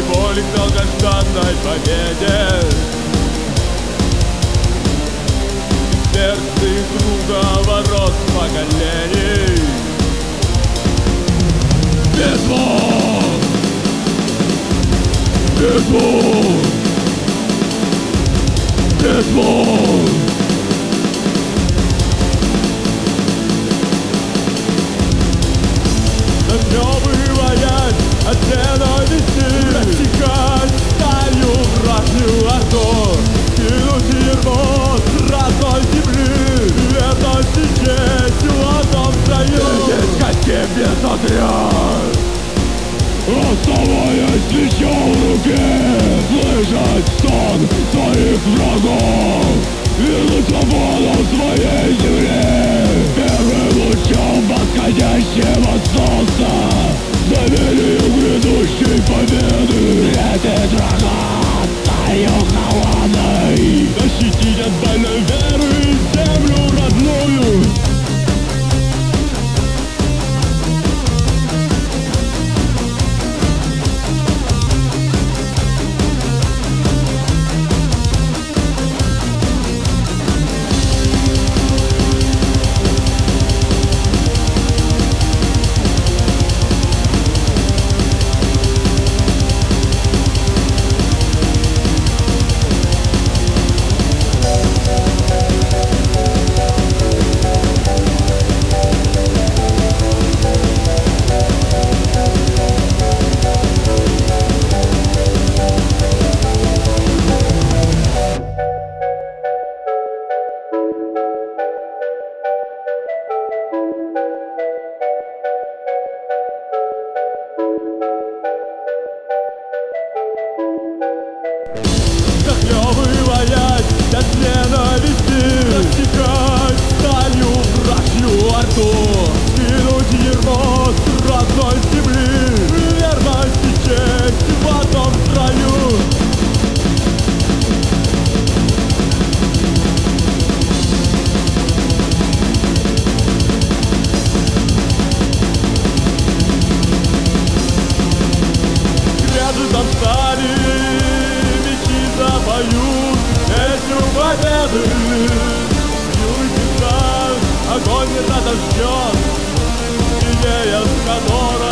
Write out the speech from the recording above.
боли к долгожданной победе. В сердце их круговорот поколений. Битва! Битва! Битва! Завоевать от ненависти, рассекать сталью вражью орду, кинуть ермо с родной земли, верность и честь в одном строю. Здесь каким без отряд, оставаясь мечом в руке, слышать стон своих врагов, вернуть свободу своей земле. Первым лучом восходящего солнца, знаменем грядущей победы, встретить врага сталью холодной, защитить от больной веры землю родную. Захлебываясь от ненависти, рассекать сталью вражью орду, скинуть ермо с родной земли, верность и честь в одном строю. Скрежетом стали поют песню победы. Юный песок огонь не отожжет, синее с которой